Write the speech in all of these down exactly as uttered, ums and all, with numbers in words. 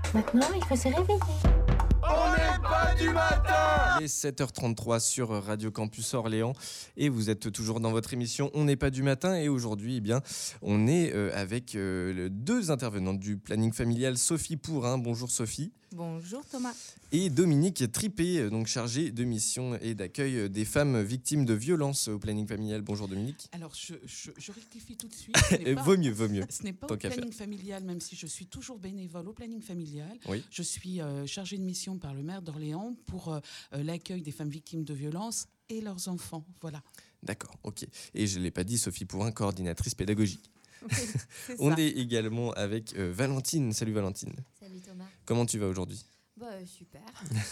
Maintenant, il faut se réveiller. On n'est pas du matin. Il est sept heures trente-trois sur Radio Campus Orléans et vous êtes toujours dans votre émission On n'est pas du matin et aujourd'hui eh bien, on est euh, avec euh, deux intervenantes du planning familial, Sophie Pourrin, bonjour Sophie. Bonjour Thomas. Et Dominique Tripé, donc chargé de mission et d'accueil des femmes victimes de violences au planning familial. Bonjour Dominique. Alors je, je, je rectifie tout de suite. Ce n'est pas, vaut mieux, vaut mieux. Ce n'est pas Tant au qu'à planning faire. familial, même si je suis toujours bénévole au planning familial. Oui. Je suis euh, chargée de mission par le maire d'Orléans pour euh, l'accueil des femmes victimes de violences et leurs enfants. Voilà. D'accord, ok. Et je ne l'ai pas dit, Sophie Pourrin, coordinatrice pédagogique. Oui, c'est On ça. est également avec euh, Valentine. Salut Valentine. Salut Thomas. Comment tu vas aujourd'hui ? Bah, euh, super.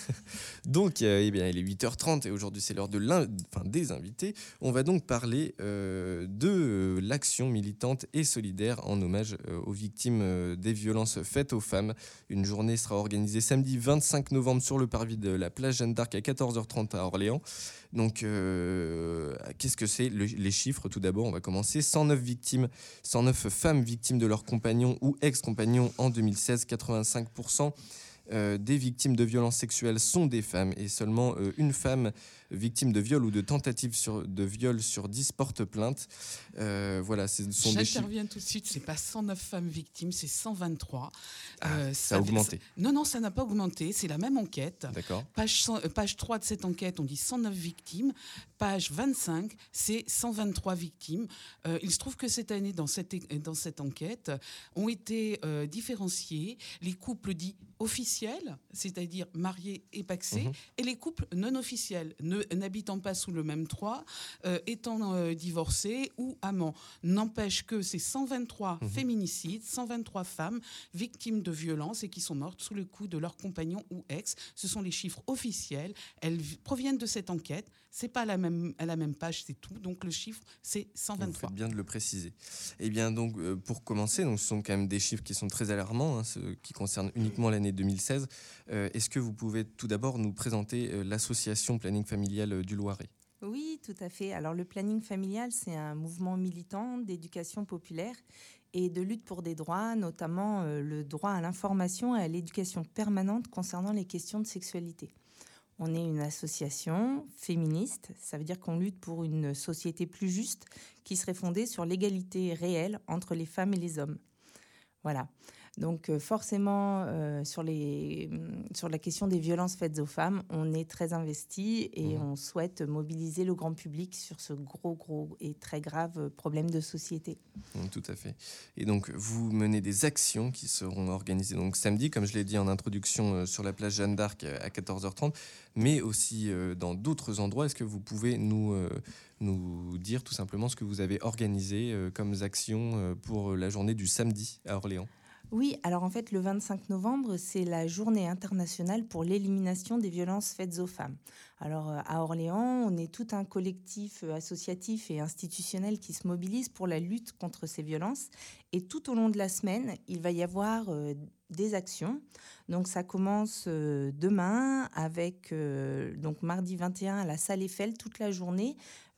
Donc, euh, eh bien, il est huit heures trente et aujourd'hui, c'est l'heure de l'un, enfin, des invités. On va donc parler euh, de euh, l'action militante et solidaire en hommage euh, aux victimes euh, des violences faites aux femmes. Une journée sera organisée samedi vingt-cinq novembre sur le parvis de la plage Jeanne d'Arc à quatorze heures trente à Orléans. Donc, euh, qu'est-ce que c'est le, les chiffres? Tout d'abord, on va commencer. cent neuf victimes, cent neuf femmes victimes de leurs compagnons ou ex-compagnons en deux mille seize, quatre-vingt-cinq pour cent. Euh, des victimes de violences sexuelles sont des femmes et seulement euh, une femme victime de viol ou de tentative sur, de viol sur dix porte plainte. Euh, voilà, ce sont des chiffres. J'interviens tout de suite. C'est pas cent neuf femmes victimes, c'est cent vingt-trois. Ah, Euh, ça a augmenté. ça- non, non, ça n'a pas augmenté. C'est la même enquête. D'accord. Page, cent- euh, page trois de cette enquête, on dit cent neuf victimes. Page vingt-cinq, c'est cent vingt-trois victimes. Euh, il se trouve que cette année, dans cette, é- dans cette enquête, ont été euh, différenciés les couples dits officiels, c'est-à-dire mariés et pacsés, Mhm. et les couples non officiels, ne, n'habitant pas sous le même toit, euh, étant euh, divorcés ou amants. N'empêche que c'est cent vingt-trois Mhm. féminicides, cent vingt-trois femmes victimes de violences et qui sont mortes sous le coup de leur compagnon ou ex. Ce sont les chiffres officiels. Elles v- proviennent de cette enquête. C'est pas à la même, à la même page, c'est tout. Donc le chiffre, c'est cent Vous vingt-trois. faites bien de le préciser. Eh bien, donc, euh, pour commencer, donc, ce sont quand même des chiffres qui sont très alarmants, hein, ceux qui concernent uniquement l'année deux mille seize. Euh, est-ce que vous pouvez tout d'abord nous présenter euh, l'association Planning Familial euh, du Loiret ? Oui, tout à fait. Alors le planning familial, c'est un mouvement militant d'éducation populaire et de lutte pour des droits, notamment euh, le droit à l'information et à l'éducation permanente concernant les questions de sexualité. On est une association féministe, ça veut dire qu'on lutte pour une société plus juste qui serait fondée sur l'égalité réelle entre les femmes et les hommes. Voilà. Donc euh, forcément, euh, sur, les, sur la question des violences faites aux femmes, on est très investi et Mmh. on souhaite mobiliser le grand public sur ce gros, gros et très grave problème de société. Mm, Tout à fait. Et donc, vous menez des actions qui seront organisées donc samedi, comme je l'ai dit en introduction, euh, sur la plage Jeanne d'Arc euh, à quatorze heures trente, mais aussi euh, dans d'autres endroits. Est-ce que vous pouvez nous, euh, nous dire tout simplement ce que vous avez organisé euh, comme actions euh, pour la journée du samedi à Orléans ? Oui, alors en fait, le vingt-cinq novembre, c'est la journée internationale pour l'élimination des violences faites aux femmes. Alors euh, à Orléans, on est tout un collectif euh, associatif et institutionnel qui se mobilise pour la lutte contre ces violences. Et tout au long de la semaine, il va y avoir euh, des actions. Donc ça commence euh, demain avec, euh, donc mardi vingt et un à la salle Eiffel, toute la journée.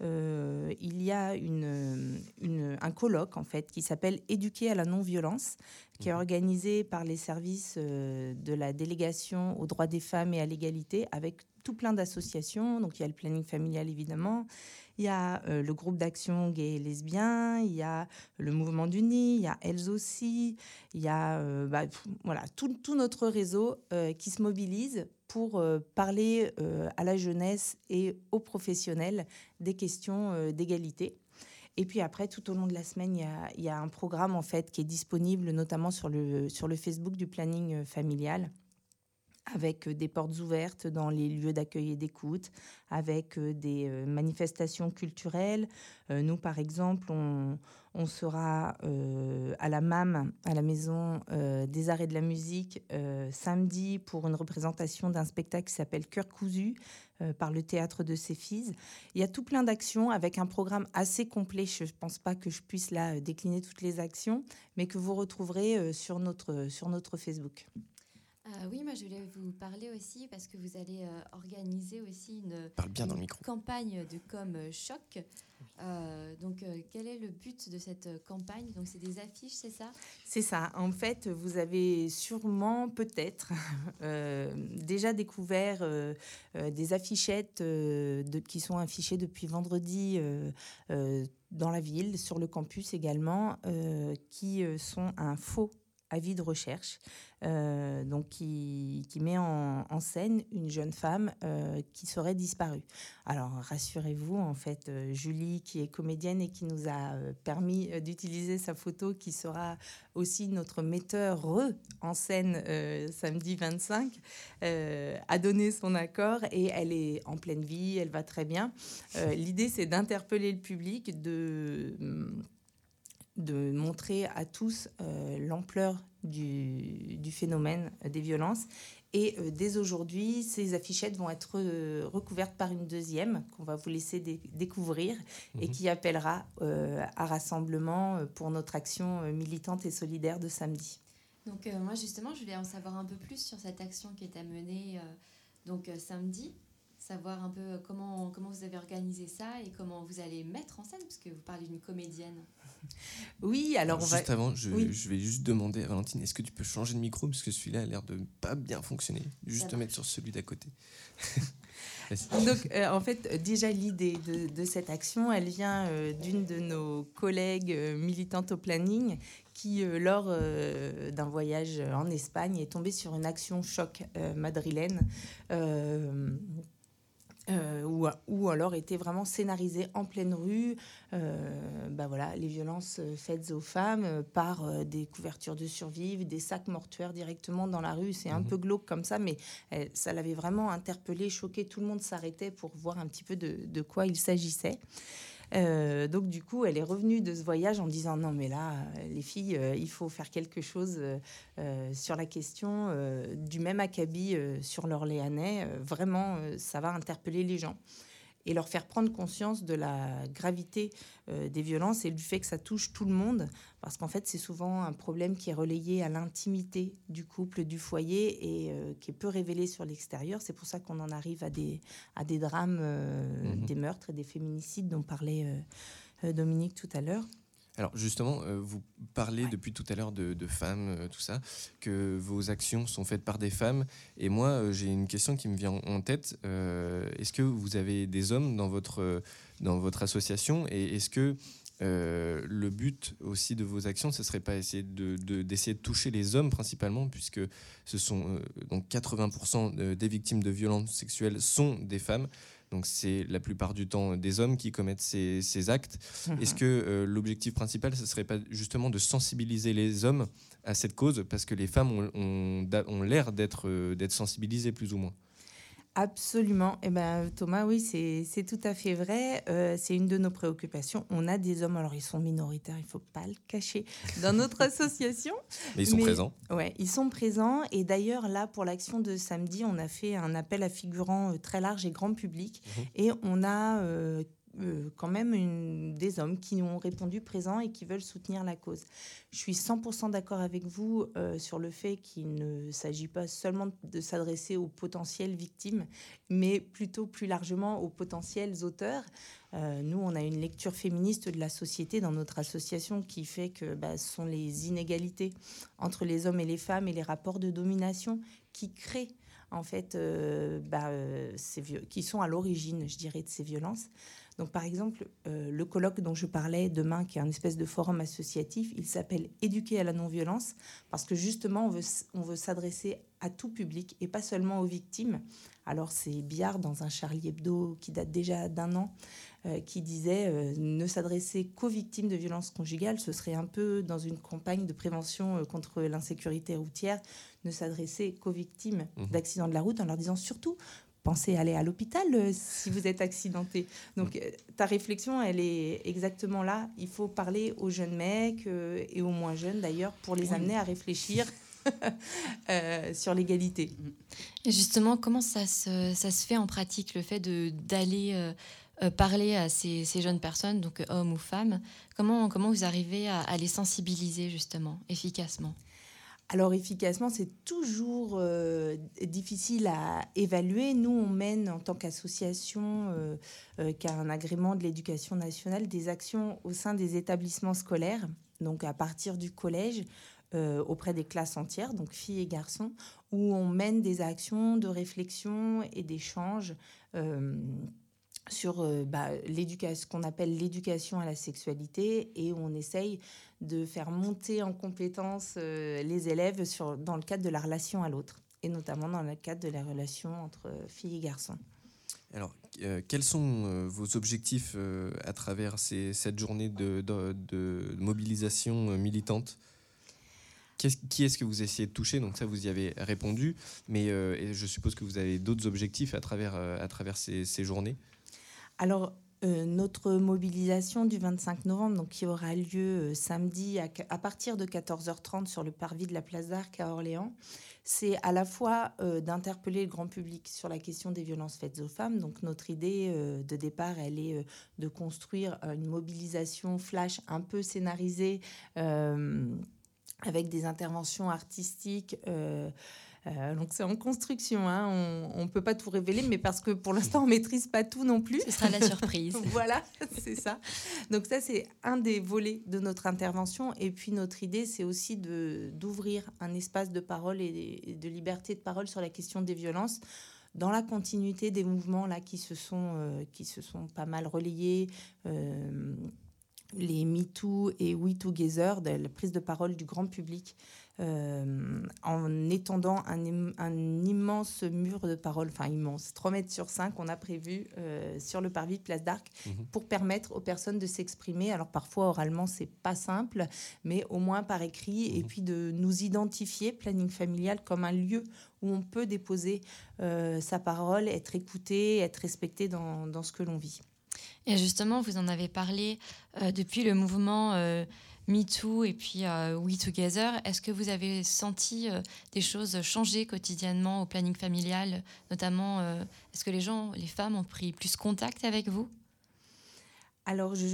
Euh, il y a une, une, un colloque en fait qui s'appelle Éduquer à la non-violence, qui est organisé par les services euh, de la délégation aux droits des femmes et à l'égalité avec tout plein d'associations. Donc il y a le planning familial évidemment, il y a euh, le groupe d'action gay et lesbien, il y a le mouvement du Nid, il y a Elles aussi, il y a euh, bah, pff, voilà, tout, tout notre réseau euh, qui se mobilise pour euh, parler euh, à la jeunesse et aux professionnels des questions euh, d'égalité. Et puis après, tout au long de la semaine, il y a, il y a un programme en fait qui est disponible notamment sur le, sur le Facebook du planning familial, avec des portes ouvertes dans les lieux d'accueil et d'écoute, avec des manifestations culturelles. Euh, nous, par exemple, on, on sera euh, à la M A M, à la Maison euh, des Arts et de la Musique, euh, samedi pour une représentation d'un spectacle qui s'appelle Cœur cousu, euh, par le Théâtre de Céphise. Il y a tout plein d'actions avec un programme assez complet. Je ne pense pas que je puisse là décliner toutes les actions, mais que vous retrouverez euh, sur notre, sur notre Facebook. Euh, oui, moi je voulais vous parler aussi parce que vous allez euh, organiser aussi une, Parle bien une dans le micro. campagne de com choc. Euh, donc, euh, quel est le but de cette campagne? Donc, c'est des affiches, c'est ça? C'est ça. En fait, vous avez sûrement, peut-être, euh, déjà découvert euh, euh, des affichettes euh, de, qui sont affichées depuis vendredi euh, euh, dans la ville, sur le campus également, euh, qui euh, sont un faux avis de recherche, euh, donc qui, qui met en, en scène une jeune femme euh, qui serait disparue. Alors rassurez-vous, en fait, euh, Julie, qui est comédienne et qui nous a euh, permis euh, d'utiliser sa photo, qui sera aussi notre metteur en scène euh, samedi vingt-cinq, euh, a donné son accord et elle est en pleine vie, elle va très bien. Euh, l'idée, c'est d'interpeller le public, de... de montrer à tous euh, l'ampleur du, du phénomène des violences. Et euh, dès aujourd'hui, ces affichettes vont être euh, recouvertes par une deuxième qu'on va vous laisser dé- découvrir mmh. et qui appellera euh, à rassemblement pour notre action militante et solidaire de samedi. Donc euh, moi justement, je voulais en savoir un peu plus sur cette action qui est à mener euh, donc, euh, samedi. Savoir un peu comment, comment vous avez organisé ça et comment vous allez mettre en scène, parce que vous parlez d'une comédienne. Oui, alors, alors on juste va... avant, je, oui. je vais juste demander à Valentine, est-ce que tu peux changer de micro, parce que celui-là a l'air de pas bien fonctionner. Juste te mettre sur celui d'à côté. Donc, euh, en fait, déjà, l'idée de, de cette action, elle vient euh, d'une de nos collègues euh, militantes au planning qui, euh, lors euh, d'un voyage en Espagne, est tombée sur une action choc euh, madrilène euh, Euh, ou, ou alors était vraiment scénarisé en pleine rue, euh, bah voilà, les violences faites aux femmes euh, par euh, des couvertures de survie, des sacs mortuaires directement dans la rue. C'est un mmh. peu glauque comme ça, mais euh, ça l'avait vraiment interpellé, choqué. Tout le monde s'arrêtait pour voir un petit peu de, de quoi il s'agissait. Euh, donc du coup, elle est revenue de ce voyage en disant non mais là, les filles, euh, il faut faire quelque chose euh, sur la question euh, du même acabit euh, sur l'Orléanais. Euh, vraiment, euh, ça va interpeller les gens et leur faire prendre conscience de la gravité euh, des violences et du fait que ça touche tout le monde, parce qu'en fait, c'est souvent un problème qui est relayé à l'intimité du couple, du foyer, et euh, qui est peu révélé sur l'extérieur. C'est pour ça qu'on en arrive à des, à des drames, euh, mmh. des meurtres et des féminicides dont parlait euh, Dominique tout à l'heure. Alors justement, euh, vous parlez ouais. depuis tout à l'heure de, de femmes, euh, tout ça, que vos actions sont faites par des femmes. Et moi, euh, j'ai une question qui me vient en, en tête. Euh, est-ce que vous avez des hommes dans votre, euh, dans votre association? Et est-ce que euh, le but aussi de vos actions, ce ne serait pas essayer de, de, d'essayer de toucher les hommes principalement, puisque ce sont euh, donc quatre-vingts pour cent des victimes de violences sexuelles sont des femmes. Donc c'est la plupart du temps des hommes qui commettent ces, ces actes. Mmh. Est-ce que euh, l'objectif principal, ce ne serait pas justement de sensibiliser les hommes à cette cause, parce que les femmes ont, ont, ont l'air d'être, euh, d'être sensibilisées plus ou moins? Absolument. Eh ben, Thomas, oui, c'est, c'est tout à fait vrai. Euh, c'est une de nos préoccupations. On a des hommes, alors ils sont minoritaires, il ne faut pas le cacher, dans notre association. Mais ils sont mais, présents. Oui, ils sont présents. Et d'ailleurs, là, pour l'action de samedi, on a fait un appel à figurants très large et grand public. Mmh. Et on a... Euh, Euh, quand même une, des hommes qui ont répondu présents et qui veulent soutenir la cause. Je suis cent pour cent d'accord avec vous euh, sur le fait qu'il ne s'agit pas seulement de s'adresser aux potentielles victimes, mais plutôt plus largement aux potentiels auteurs. Euh, nous, on a une lecture féministe de la société dans notre association qui fait que bah, ce sont les inégalités entre les hommes et les femmes et les rapports de domination qui créent en fait, euh, bah, euh, ces vieux, qui sont à l'origine, je dirais, de ces violences. Donc, par exemple, euh, le colloque dont je parlais demain, qui est un espèce de forum associatif, il s'appelle « Éduquer à la non-violence » parce que justement, on veut, on veut s'adresser à tout public et pas seulement aux victimes. Alors, c'est Biard, dans un Charlie Hebdo qui date déjà d'un an, euh, qui disait euh, ne s'adresser qu'aux victimes de violences conjugales, ce serait un peu dans une campagne de prévention euh, contre l'insécurité routière, ne s'adresser qu'aux victimes mmh. d'accidents de la route en leur disant surtout pensez à aller à l'hôpital euh, si vous êtes accidenté. Donc euh, ta réflexion, elle est exactement là. Il faut parler aux jeunes mecs euh, et aux moins jeunes d'ailleurs pour les oui. amener à réfléchir euh, sur l'égalité. Et justement, comment ça se, ça se fait en pratique, le fait de, d'aller euh, euh, parler à ces, ces jeunes personnes, donc hommes ou femmes? Comment, comment vous arrivez à, à les sensibiliser justement, efficacement? Alors efficacement, c'est toujours euh, difficile à évaluer. Nous, on mène en tant qu'association euh, euh, qui a un agrément de l'éducation nationale des actions au sein des établissements scolaires, donc à partir du collège, euh, auprès des classes entières, donc filles et garçons, où on mène des actions de réflexion et d'échange euh, sur euh, bah, l'éducation, ce qu'on appelle l'éducation à la sexualité, et où on essaye de faire monter en compétence euh, les élèves sur, dans le cadre de la relation à l'autre, et notamment dans le cadre de la relation entre filles et garçons. Alors, euh, quels sont euh, vos objectifs euh, à travers ces, cette journée de, de, de mobilisation euh, militante ? Qu'est-ce, qui est-ce que vous essayez de toucher ? Donc ça, vous y avez répondu, mais euh, et je suppose que vous avez d'autres objectifs à travers, euh, à travers ces, ces journées ? Alors, euh, notre mobilisation du vingt-cinq novembre, donc, qui aura lieu euh, samedi à, à partir de quatorze heures trente sur le parvis de la Place d'Arc à Orléans, c'est à la fois euh, d'interpeller le grand public sur la question des violences faites aux femmes. Donc notre idée euh, de départ, elle est euh, de construire une mobilisation flash un peu scénarisée euh, avec des interventions artistiques. Euh, Euh, donc c'est en construction, hein. On ne peut pas tout révéler, mais parce que pour l'instant on ne maîtrise pas tout non plus. Ce sera la surprise. Voilà, c'est ça. Donc ça, c'est un des volets de notre intervention. Et puis notre idée, c'est aussi de, d'ouvrir un espace de parole et de liberté de parole sur la question des violences, dans la continuité des mouvements là, qui, se sont, euh, qui se sont pas mal relayés. Euh, les MeToo et We Together, de la prise de parole du grand public, euh, en étendant un, un immense mur de parole, enfin immense, trois mètres sur cinq, on a prévu euh, sur le parvis de Place d'Arc, mmh. pour permettre aux personnes de s'exprimer. Alors parfois, oralement, c'est pas simple, mais au moins par écrit, mmh. et puis de nous identifier, Planning Familial, comme un lieu où on peut déposer euh, sa parole, être écouté, être respecté dans, dans ce que l'on vit. Et justement, vous en avez parlé euh, depuis le mouvement euh, MeToo et puis euh, We Together. Est-ce que vous avez senti euh, des choses changer quotidiennement au planning familial ? Notamment, euh, est-ce que les gens, les femmes ont pris plus contact avec vous ? Alors, je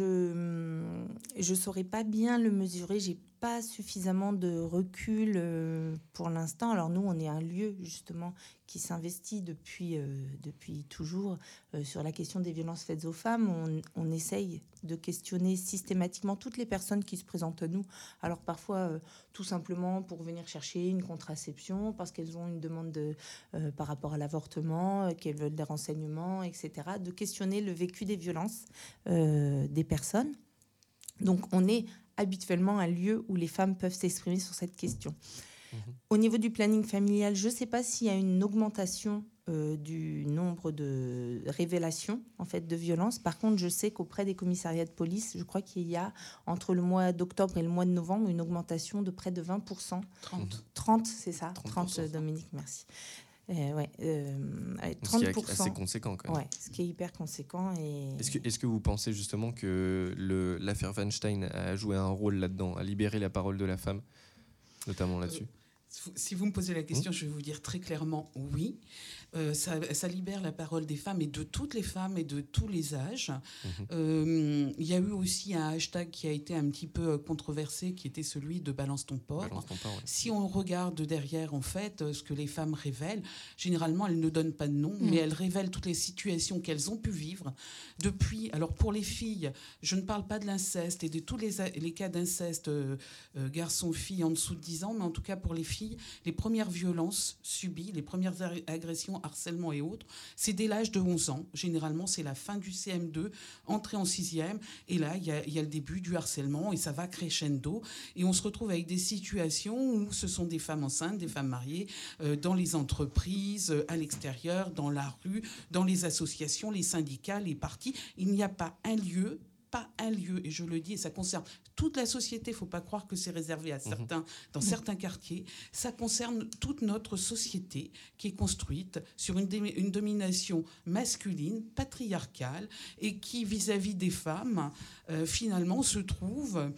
ne saurais pas bien le mesurer. J'ai pas suffisamment de recul euh, pour l'instant. Alors nous, on est un lieu justement qui s'investit depuis, euh, depuis toujours euh, sur la question des violences faites aux femmes. On, on essaye de questionner systématiquement toutes les personnes qui se présentent à nous. Alors parfois, euh, tout simplement pour venir chercher une contraception, parce qu'elles ont une demande de, euh, par rapport à l'avortement, euh, qu'elles veulent des renseignements, et cetera. De questionner le vécu des violences euh, des personnes. Donc on est habituellement un lieu où les femmes peuvent s'exprimer sur cette question. Mmh. Au niveau du planning familial, je ne sais pas s'il y a une augmentation euh, du nombre de révélations en fait, de violences. Par contre, je sais qu'auprès des commissariats de police, je crois qu'il y a, entre le mois d'octobre et le mois de novembre, une augmentation de près de vingt pour cent. trente. trente, c'est ça. trente pour cent. trente, Dominique, merci. Euh, ouais, euh, trente pour cent. Ce qui est assez conséquent quand même. Ouais, ce qui est hyper conséquent. Et... Est-ce que, est-ce que vous pensez justement que le, l'affaire Weinstein a joué un rôle là-dedans, à libérer la parole de la femme, notamment là-dessus ? euh, Si vous me posez la question, mmh. je vais vous dire très clairement oui. Euh, ça, ça libère la parole des femmes et de toutes les femmes et de tous les âges. Mmh. Euh, il y a eu aussi un hashtag qui a été un petit peu controversé, qui était celui de Balance ton porc. Balance ton porc, ouais. Si on regarde derrière, en fait, ce que les femmes révèlent, généralement, elles ne donnent pas de nom, mmh. mais elles révèlent toutes les situations qu'elles ont pu vivre depuis. Alors, pour les filles, je ne parle pas de l'inceste et de tous les, les cas d'inceste, euh, euh, garçons-filles en dessous de dix ans, mais en tout cas, pour les filles, les premières violences subies, les premières agressions, harcèlement et autres, c'est dès l'âge de onze ans. Généralement, c'est la fin du C M deux, entrée en sixième, et là, il y a, y a le début du harcèlement, et ça va crescendo, et on se retrouve avec des situations où ce sont des femmes enceintes, des femmes mariées, euh, dans les entreprises, euh, à l'extérieur, dans la rue, dans les associations, les syndicats, les partis. Il n'y a pas un lieu, pas un lieu, et je le dis, et ça concerne toute la société, il ne faut pas croire que c'est réservé à certains, dans certains quartiers. Ça concerne toute notre société qui est construite sur une, dé- une domination masculine, patriarcale, et qui, vis-à-vis des femmes, euh, finalement, se trouve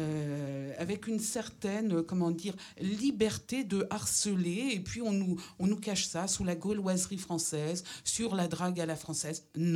euh, avec une certaine, comment dire, liberté de harceler, et puis on nous, on nous cache ça sous la gauloiserie française, sur la drague à la française. Non.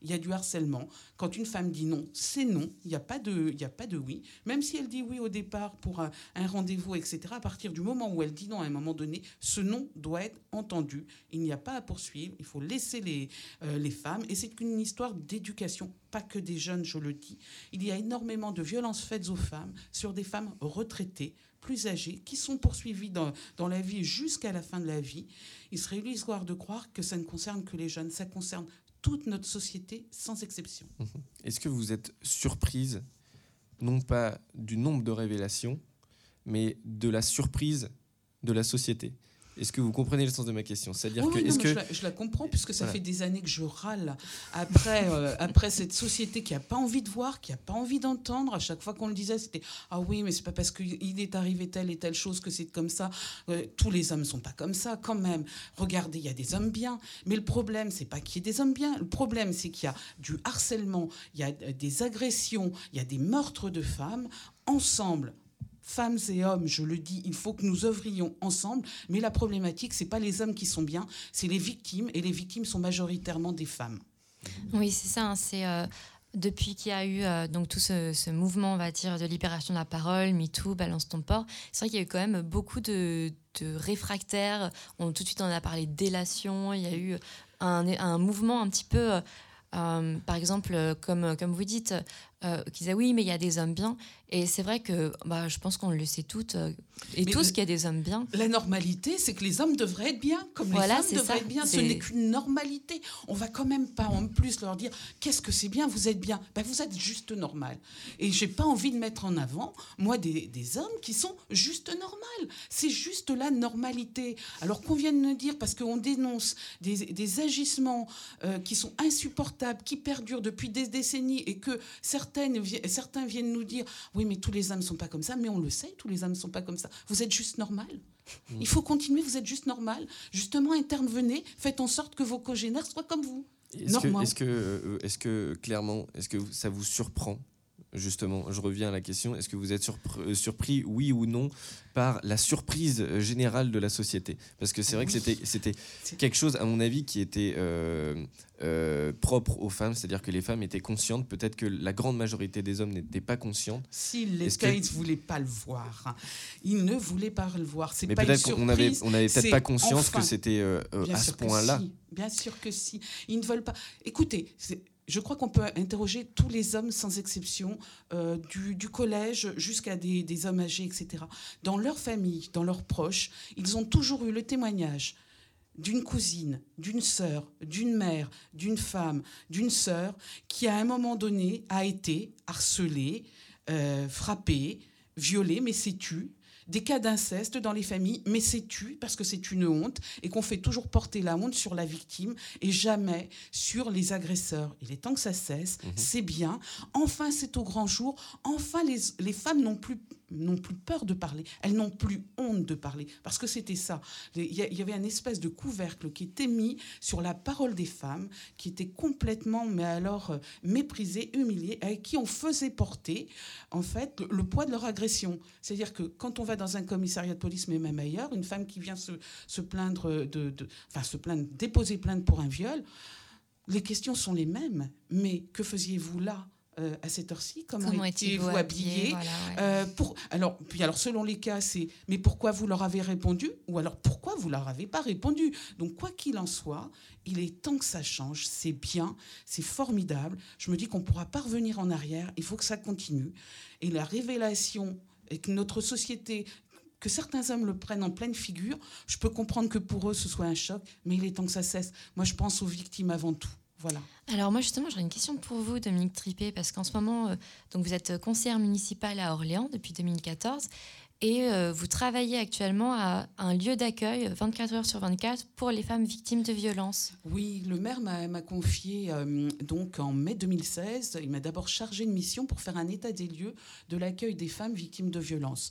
Il y a du harcèlement. Quand une femme dit non, c'est non. Il n'y a pas de, il n'y a pas de oui. Même si elle dit oui au départ pour un, un rendez-vous, et cetera, à partir du moment où elle dit non à un moment donné, ce non doit être entendu. Il n'y a pas à poursuivre. Il faut laisser les, euh, les femmes. Et c'est une histoire d'éducation, pas que des jeunes, je le dis. Il y a énormément de violences faites aux femmes sur des femmes retraitées, plus âgées, qui sont poursuivies dans, dans la vie jusqu'à la fin de la vie. Il serait illusoire de croire que ça ne concerne que les jeunes. Ça concerne toute notre société, sans exception. Est-ce que vous êtes surprise, non pas du nombre de révélations, mais de la surprise de la société ? Est-ce que vous comprenez le sens de ma question ? C'est-à-dire oui, que, oui, est-ce non, que... je, la, je la comprends, puisque ça voilà. fait des années que je râle après, euh, après cette société qui n'a pas envie de voir, qui n'a pas envie d'entendre. À chaque fois qu'on le disait, c'était « Ah oui, mais c'est pas parce qu'il est arrivé telle et telle chose que c'est comme ça. Euh, tous les hommes ne sont pas comme ça, quand même. Regardez, il y a des hommes bien. » Mais le problème, c'est pas qu'il y ait des hommes bien. Le problème, c'est qu'il y a du harcèlement, il y a des agressions, il y a des meurtres de femmes. Ensemble, femmes et hommes, je le dis, il faut que nous œuvrions ensemble. Mais la problématique, ce n'est pas les hommes qui sont bien, c'est les victimes. Et les victimes sont majoritairement des femmes. Oui, c'est ça. Hein, c'est, euh, depuis qu'il y a eu euh, donc tout ce, ce mouvement, on va dire, de libération de la parole, MeToo, Balance ton porc, c'est vrai qu'il y a eu quand même beaucoup de, de réfractaires. On, tout de suite, on a parlé de délation. Il y a eu un, un mouvement un petit peu... Euh, Euh, par exemple, comme, comme vous dites, euh, qui disait oui, mais il y a des hommes bien. Et c'est vrai que bah, je pense qu'on le sait toutes euh, et mais tous le, qu'il y a des hommes bien. La normalité, c'est que les hommes devraient être bien, comme voilà, les femmes devraient ça. être bien. C'est... Ce n'est qu'une normalité. On va quand même pas en plus leur dire qu'est-ce que c'est bien, vous êtes bien. Ben, vous êtes juste normal. Et j'ai pas envie de mettre en avant, moi, des, des hommes qui sont juste normales. C'est juste la normalité. Alors qu'on vienne nous dire, parce qu'on dénonce des, des agissements euh, qui sont insupportables, qui perdurent depuis des décennies, et que certaines, certains viennent nous dire oui, mais tous les hommes ne sont pas comme ça. Mais on le sait, tous les hommes ne sont pas comme ça. Vous êtes juste normal. Mmh. Il faut continuer, vous êtes juste normal. Justement, intervenez, faites en sorte que vos congénères soient comme vous. Est-ce que, est-ce que, est-ce que, clairement, est-ce que ça vous surprend ? Justement, je reviens à la question. Est-ce que vous êtes surpris, surpris, oui ou non, par la surprise générale de la société ? Parce que c'est vrai oui. que c'était, c'était quelque chose, à mon avis, qui était euh, euh, propre aux femmes. C'est-à-dire que les femmes étaient conscientes. Peut-être que la grande majorité des hommes n'étaient pas conscientes. S'ils l'étaient, que... ils ne voulaient pas le voir. Ils ne voulaient pas le voir. C'est Mais pas peut-être une surprise. qu'on avait, on n'avait peut-être pas conscience enfin, que c'était euh, à ce point-là. Si. Bien sûr que si. Ils ne veulent pas... Écoutez... C'est... Je crois qu'on peut interroger tous les hommes sans exception, euh, du, du collège jusqu'à des, des hommes âgés, et cetera. Dans leur famille, dans leurs proches, ils ont toujours eu le témoignage d'une cousine, d'une sœur, d'une mère, d'une femme, d'une sœur, qui à un moment donné a été harcelée, euh, frappée, violée, mais s'est tue. Des cas d'inceste dans les familles, mais c'est tu, parce que c'est une honte, et qu'on fait toujours porter la honte sur la victime et jamais sur les agresseurs. Il est temps que ça cesse, mmh. c'est bien. Enfin, c'est au grand jour. Enfin, les, les femmes n'ont plus, n'ont plus peur de parler. Elles n'ont plus honte de parler, parce que c'était ça. Il y avait une espèce de couvercle qui était mis sur la parole des femmes, qui était complètement, mais alors, méprisée, humiliée, avec qui on faisait porter, en fait, le, le poids de leur agression. C'est-à-dire que quand on va dans un commissariat de police, mais même ailleurs, une femme qui vient se, se plaindre, de, de, enfin se plaindre, déposer plainte pour un viol, les questions sont les mêmes. Mais que faisiez-vous là euh, à cette heure-ci ? Comment, Comment étiez-vous habillé, habillé voilà, ouais. euh, pour, alors, puis alors, selon les cas, c'est mais pourquoi vous leur avez répondu ? Ou alors pourquoi vous leur avez pas répondu ? Donc, quoi qu'il en soit, il est temps que ça change. C'est bien, c'est formidable. Je me dis qu'on ne pourra pas revenir en arrière. Il faut que ça continue. Et la révélation... et que notre société, que certains hommes le prennent en pleine figure, je peux comprendre que pour eux, ce soit un choc, mais il est temps que ça cesse. Moi, je pense aux victimes avant tout. Voilà. Alors moi, justement, j'aurais une question pour vous, Dominique Tripet, parce qu'en ce moment, euh, donc vous êtes conseillère municipale à Orléans depuis deux mille quatorze, et euh, vous travaillez actuellement à un lieu d'accueil vingt-quatre heures sur vingt-quatre pour les femmes victimes de violences. Oui, le maire m'a, m'a confié euh, donc en mai deux mille seize, il m'a d'abord chargé une mission pour faire un état des lieux de l'accueil des femmes victimes de violences.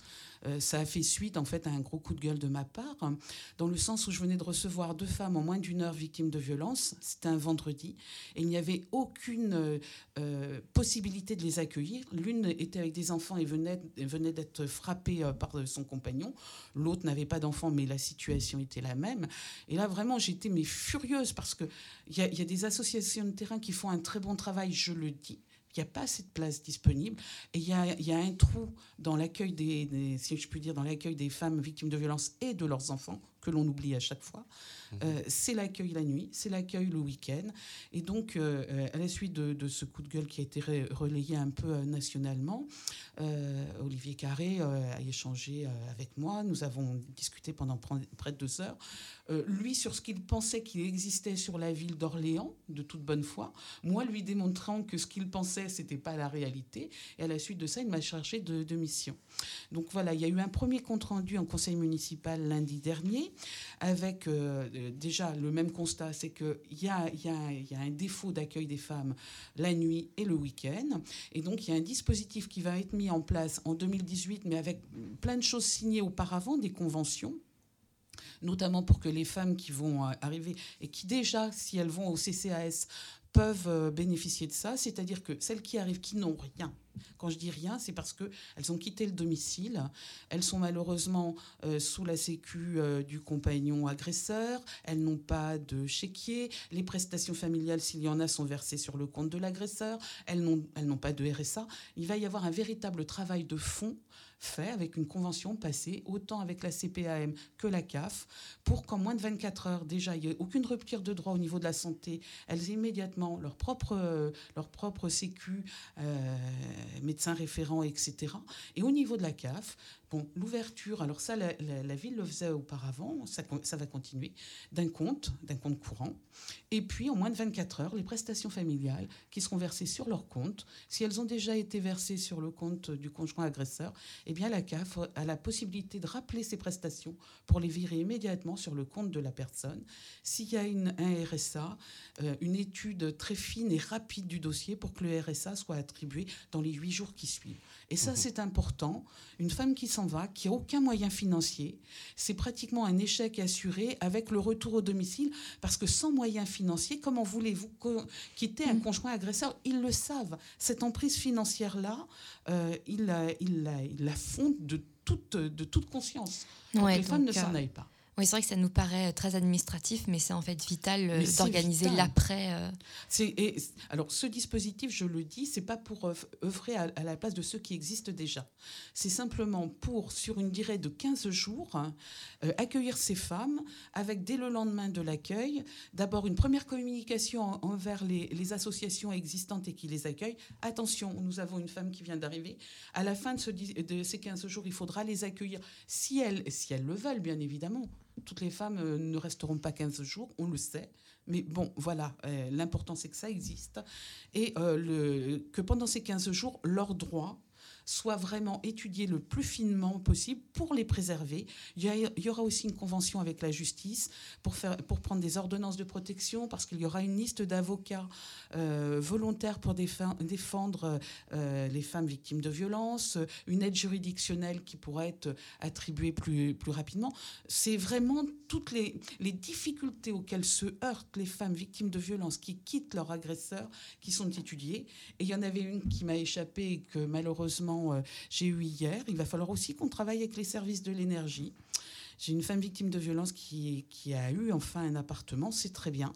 euh, ça a fait suite en fait à un gros coup de gueule de ma part, hein, dans le sens où je venais de recevoir deux femmes en moins d'une heure victimes de violences. C'était un vendredi et il n'y avait aucune euh, possibilité de les accueillir. L'une était avec des enfants et venait, venait d'être frappée euh, par son compagnon. L'autre n'avait pas d'enfants, mais la situation était la même. Et là, vraiment, j'étais mais furieuse parce qu'il y, y a des associations de terrain qui font un très bon travail, je le dis. Il n'y a pas assez de place disponible et il y a, y a un trou dans l'accueil des, des, si je puis dire, dans l'accueil des femmes victimes de violences et de leurs enfants que l'on oublie à chaque fois. Mmh. Euh, c'est l'accueil la nuit, c'est l'accueil le week-end. Et donc, euh, à la suite de, de ce coup de gueule qui a été re- relayé un peu euh, nationalement, euh, Olivier Carré euh, a échangé euh, avec moi. Nous avons discuté pendant près de deux heures. Euh, lui, sur ce qu'il pensait qu'il existait sur la ville d'Orléans, de toute bonne foi. Moi, lui démontrant que ce qu'il pensait, ce n'était pas la réalité. Et à la suite de ça, il m'a chargé de, de mission. Donc voilà, il y a eu un premier compte-rendu en conseil municipal lundi dernier, avec euh, déjà le même constat, c'est qu'il y a, y, a, y a un défaut d'accueil des femmes la nuit et le week-end. Et donc, il y a un dispositif qui va être mis en place en deux mille dix-huit, mais avec plein de choses signées auparavant, des conventions, notamment pour que les femmes qui vont arriver et qui déjà, si elles vont au C C A S, peuvent bénéficier de ça, c'est-à-dire que celles qui arrivent, qui n'ont rien. Quand je dis rien, c'est parce qu'elles ont quitté le domicile, elles sont malheureusement euh, sous la sécu euh, du compagnon agresseur, elles n'ont pas de chéquier, les prestations familiales, s'il y en a, sont versées sur le compte de l'agresseur, elles n'ont, elles n'ont pas de R S A. Il va y avoir un véritable travail de fond fait avec une convention passée, autant avec la C P A M que la C A F, pour qu'en moins de vingt-quatre heures, déjà, il n'y ait aucune rupture de droit au niveau de la santé, elles aient immédiatement leur propre, euh, leur propre sécu, euh, médecin référent, et cetera. Et au niveau de la C A F, bon, l'ouverture, alors ça, la, la, la ville le faisait auparavant, ça, ça va continuer, d'un compte, d'un compte courant. Et puis, en moins de vingt-quatre heures, les prestations familiales qui seront versées sur leur compte, si elles ont déjà été versées sur le compte du conjoint agresseur, eh bien, la C A F a la possibilité de rappeler ces prestations pour les virer immédiatement sur le compte de la personne. S'il y a une, un R S A, euh, une étude très fine et rapide du dossier pour que le R S A soit attribué dans les huit jours qui suivent. Et ça, c'est important. Une femme qui s'en va, qui n'a aucun moyen financier, c'est pratiquement un échec assuré avec le retour au domicile, parce que sans moyens financiers, comment voulez-vous quitter un conjoint agresseur ? Ils le savent. Cette emprise financière-là, euh, ils, la, ils, la, ils la font de toute, de toute conscience. Donc ouais, les donc femmes ne euh... s'en aillent pas. Oui, c'est vrai que ça nous paraît très administratif, mais c'est en fait vital euh, d'organiser vital. l'après. Euh... C'est, et, alors, ce dispositif, je le dis, c'est pas pour euh, œuvrer à, à la place de ceux qui existent déjà. C'est simplement pour, sur une durée de quinze jours, hein, euh, accueillir ces femmes avec, dès le lendemain de l'accueil, d'abord une première communication en, envers les, les associations existantes et qui les accueillent. Attention, nous avons une femme qui vient d'arriver. À la fin de, ce, de ces quinze jours, il faudra les accueillir, si elles, si elles le veulent, bien évidemment. Toutes les femmes euh, ne resteront pas quinze jours, on le sait. Mais bon, voilà, euh, l'important, c'est que ça existe. Et euh, le, que pendant ces quinze jours, leurs droits soient vraiment étudiés le plus finement possible pour les préserver. Il y, a, il y aura aussi une convention avec la justice pour, faire, pour prendre des ordonnances de protection, parce qu'il y aura une liste d'avocats euh, volontaires pour défin, défendre euh, les femmes victimes de violences, une aide juridictionnelle qui pourra être attribuée plus, plus rapidement. C'est vraiment toutes les, les difficultés auxquelles se heurtent les femmes victimes de violences qui quittent leur agresseur qui sont étudiées. Et il y en avait une qui m'a échappé et que malheureusement Euh, j'ai eu hier. Il va falloir aussi qu'on travaille avec les services de l'énergie. J'ai une femme victime de violence qui, qui a eu enfin un appartement, c'est très bien.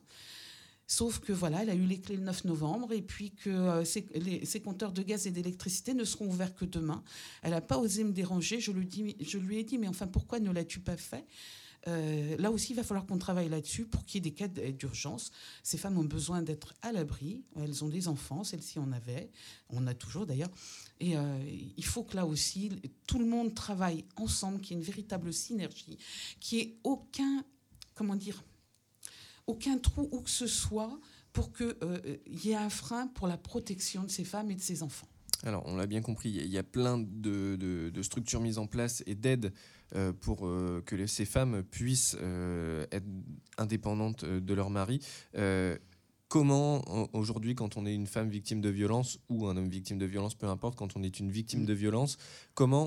Sauf que voilà, elle a eu les clés le neuf novembre et puis que euh, ses, les, ses compteurs de gaz et d'électricité ne seront ouverts que demain. Elle n'a pas osé me déranger. Je lui, dis, je lui ai dit, mais enfin, pourquoi ne l'as-tu pas fait ? Euh, là aussi, il va falloir qu'on travaille là-dessus pour qu'il y ait des cas d'urgence. Ces femmes ont besoin d'être à l'abri. Elles ont des enfants, celles-ci en avaient. On a toujours d'ailleurs. Et euh, il faut que là aussi, tout le monde travaille ensemble, qu'il y ait une véritable synergie, qu'il n'y ait aucun, comment dire, aucun trou où que ce soit pour qu'il euh, y ait un frein pour la protection de ces femmes et de ces enfants. Alors, on l'a bien compris, il y a plein de, de, de structures mises en place et d'aides euh, pour euh, que les, ces femmes puissent euh, être indépendantes de leur mari. Euh, comment, aujourd'hui, quand on est une femme victime de violence ou un homme victime de violence, peu importe, quand on est une victime de violence, comment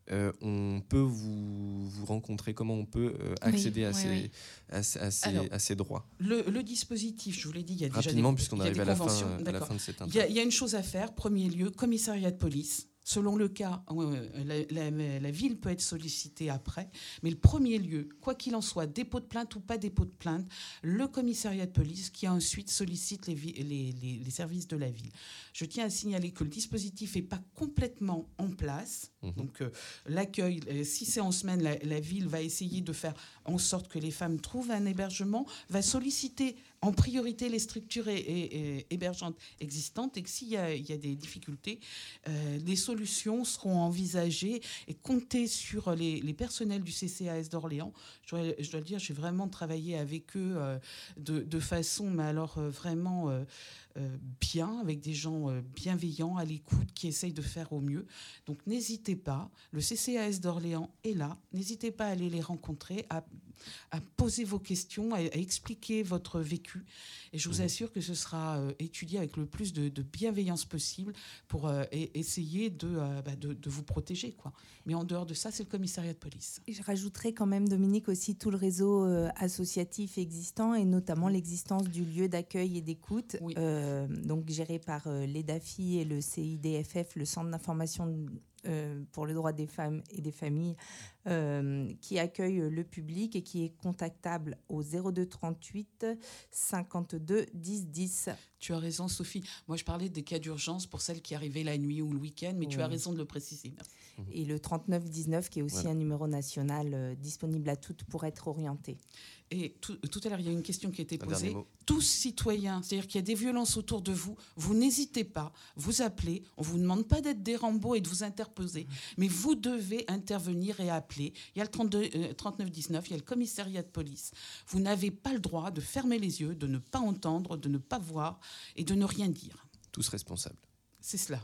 euh, on peut vous, vous rencontrer, comment on peut euh, accéder Oui, à, oui, ces, oui. À, à, ces, Alors, à ces droits. Le, le dispositif, je vous l'ai dit, il y a déjà Rapidement, des, puisqu'on il y a arrive des à la, fin, conventions. à la D'accord. fin de cette Il y, a, interview. il y a une chose à faire. Premier lieu, commissariat de police. Selon le cas, la, la, la ville peut être sollicitée après. Mais le premier lieu, quoi qu'il en soit, dépôt de plainte ou pas dépôt de plainte, le commissariat de police qui ensuite sollicite les, les, les, les services de la ville. Je tiens à signaler que le dispositif n'est pas complètement en place. Mmh. Donc euh, l'accueil, euh, si c'est en semaine, la, la ville va essayer de faire en sorte que les femmes trouvent un hébergement, va solliciter en priorité les structures et, et, et hébergeantes existantes, et que s'il y a, il y a des difficultés, euh, les solutions seront envisagées et compter sur les, les personnels du C C A S d'Orléans. Je dois, je dois le dire, j'ai vraiment travaillé avec eux euh, de, de façon, mais alors euh, vraiment euh, euh, bien, avec des gens euh, bienveillants, à l'écoute, qui essayent de faire au mieux. Donc n'hésitez pas, le C C A S d'Orléans est là, n'hésitez pas à aller les rencontrer, à, à poser vos questions, à, à expliquer votre vécu. Et je vous assure que ce sera euh, étudié avec le plus de, de bienveillance possible pour euh, et, essayer de, euh, bah, de, de vous protéger, quoi. Mais en dehors de ça, c'est le commissariat de police. Et je rajouterais quand même, Dominique, aussi tout le réseau euh, associatif existant, et notamment l'existence du lieu d'accueil et d'écoute, Oui. euh, donc géré par euh, l'E D A F I et le C I D F F, le Centre d'information euh, pour le droit des femmes et des familles, euh, qui accueille le public et qui est contactable au zéro deux trente-huit cinquante-deux dix dix. Tu as raison, Sophie. Moi, je parlais des cas d'urgence pour celles qui arrivaient la nuit ou le week-end, mais oui. Tu as raison de le préciser. Merci. Et le trente-neuf dix-neuf, qui est aussi voilà. un numéro national euh, disponible à toutes pour être orienté. Et tout, tout à l'heure, il y a une question qui a été posée. Tous citoyens, c'est-à-dire qu'il y a des violences autour de vous, vous n'hésitez pas, vous appelez. On ne vous demande pas d'être des Rambo et de vous interposer, mais vous devez intervenir et appeler. Il y a le trente-deux, euh, trente-neuf dix-neuf, il y a le commissariat de police. Vous n'avez pas le droit de fermer les yeux, de ne pas entendre, de ne pas voir et de ne rien dire. Tous responsables. C'est cela.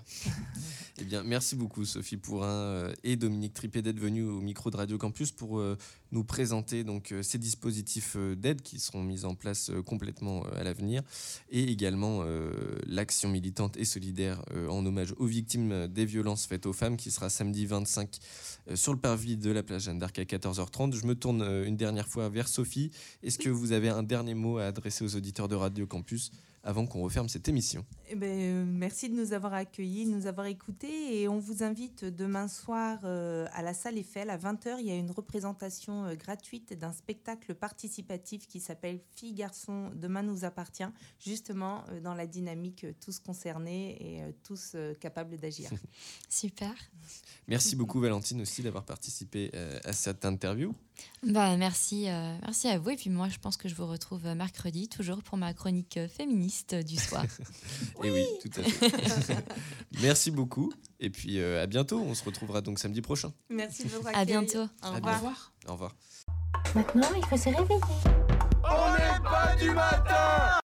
Eh bien, merci beaucoup Sophie Pourrin euh, et Dominique Tripet d'être venus au micro de Radio Campus pour euh, nous présenter donc, euh, ces dispositifs euh, d'aide qui seront mis en place euh, complètement euh, à l'avenir, et également euh, l'action militante et solidaire euh, en hommage aux victimes des violences faites aux femmes qui sera samedi vingt-cinq euh, sur le parvis de la plage Jeanne d'Arc à quatorze heures trente. Je me tourne euh, une dernière fois vers Sophie. Est-ce que vous avez un dernier mot à adresser aux auditeurs de Radio Campus avant qu'on referme cette émission? Eh ben, euh, merci de nous avoir accueillis, de nous avoir écoutés, et on vous invite demain soir euh, à la salle Eiffel à vingt heures. Il y a une représentation euh, gratuite d'un spectacle participatif qui s'appelle Filles, garçons, demain nous appartient, justement euh, dans la dynamique euh, tous concernés et euh, tous euh, capables d'agir. Super. Merci beaucoup Valentine aussi d'avoir participé euh, à cette interview. Bah, merci, euh, merci à vous. Et puis moi, je pense que je vous retrouve mercredi, toujours pour ma chronique féministe du soir. Et oui, tout à fait. Merci beaucoup. Et puis euh, à bientôt. On se retrouvera donc samedi prochain. Merci de votre accueil. À bientôt. Au revoir. revoir. Au revoir. Maintenant, il faut se réveiller. On n'est pas du matin!